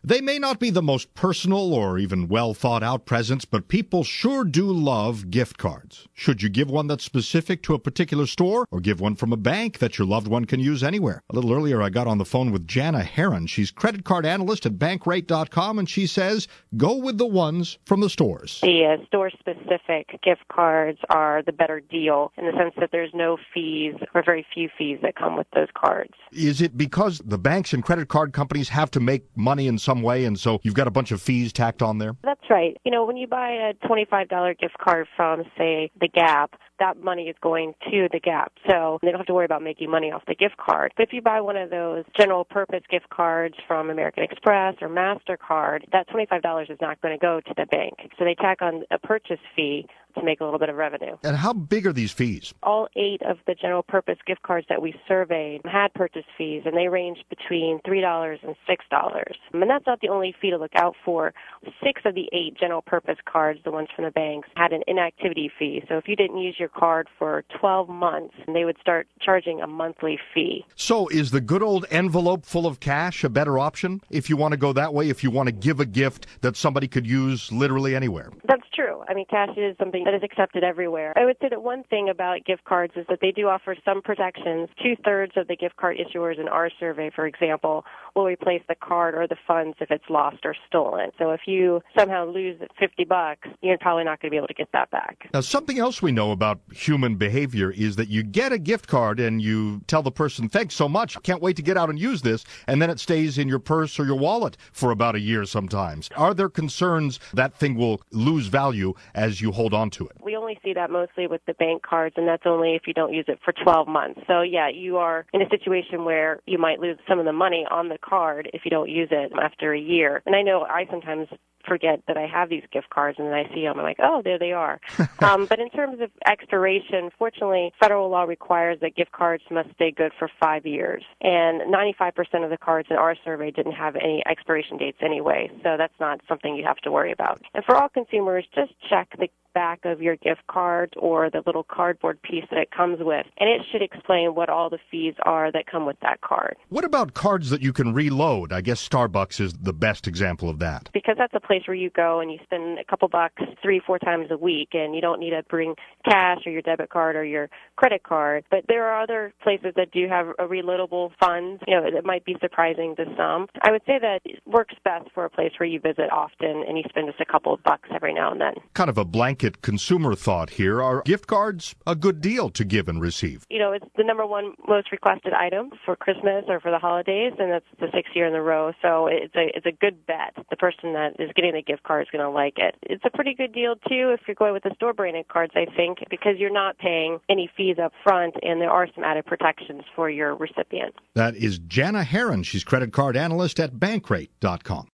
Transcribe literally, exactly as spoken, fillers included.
They may not be the most personal or even well thought out presents, but people sure do love gift cards. Should you give one that's specific to a particular store or give one from a bank that your loved one can use anywhere? A little earlier, I got on the phone with Jana Heron. She's credit card analyst at bankrate dot com, and she says go with the ones from the stores. The uh, store-specific gift cards are the better deal in the sense that there's no fees or very few fees that come with those cards. Is it because the banks and credit card companies have to make money in some way, and so you've got a bunch of fees tacked on there? That's right. You know, when you buy a twenty-five dollars gift card from, say, the Gap, that money is going to the Gap. So they don't have to worry about making money off the gift card. But if you buy one of those general purpose gift cards from American Express or MasterCard, that twenty-five dollars is not going to go to the bank. So they tack on a purchase fee to make a little bit of revenue. And how big are these fees? All eight of the general purpose gift cards that we surveyed had purchase fees, and they ranged between three dollars and six dollars. And that's not the only fee to look out for. Six of the eight general purpose cards, the ones from the banks, had an inactivity fee. So if you didn't use your card for twelve months, they would start charging a monthly fee. So is the good old envelope full of cash a better option if you want to go that way, if you want to give a gift that somebody could use literally anywhere? That's true. I mean, cash is something that is accepted everywhere. I would say that one thing about gift cards is that they do offer some protections. Two-thirds of the gift card issuers in our survey, for example, will replace the card or the funds if it's lost or stolen. So if you somehow lose fifty bucks, you're probably not going to be able to get that back. Now, something else we know about human behavior is that you get a gift card and you tell the person, thanks so much, can't wait to get out and use this, and then it stays in your purse or your wallet for about a year sometimes. Are there concerns that thing will lose value as you hold on to it? We only see that mostly with the bank cards, and that's only if you don't use it for twelve months. So, yeah, you are in a situation where you might lose some of the money on the card if you don't use it after a year. And I know I sometimes forget that I have these gift cards, and then I see them, I'm like, oh, there they are. um, but in terms of expiration, fortunately, federal law requires that gift cards must stay good for five years. And ninety-five percent of the cards in our survey didn't have any expiration dates anyway, so that's not something you have to worry about. And for all consumers, just check the back of your gift card or the little cardboard piece that it comes with, and it should explain what all the fees are that come with that card. What about cards that you can reload? I guess Starbucks is the best example of that. Because that's a place where you go and you spend a couple bucks three, four times a week, and you don't need to bring cash or your debit card or your credit card. But there are other places that do have a reloadable funds. You know, it might be surprising to some. I would say that it works best for a place where you visit often and you spend just a couple of bucks every now and then. Kind of a blanket consumer thought here. Are gift cards a good deal to give and receive? You know, it's the number one most requested item for Christmas or for the holidays, and that's the sixth year in a row. So it's a it's a good bet. The person that is getting the gift card is going to like it. It's a pretty good deal, too, if you're going with the store-branded cards, I think, because you're not paying any fees up front, and there are some added protections for your recipient. That is Jana Heron. She's credit card analyst at bankrate dot com.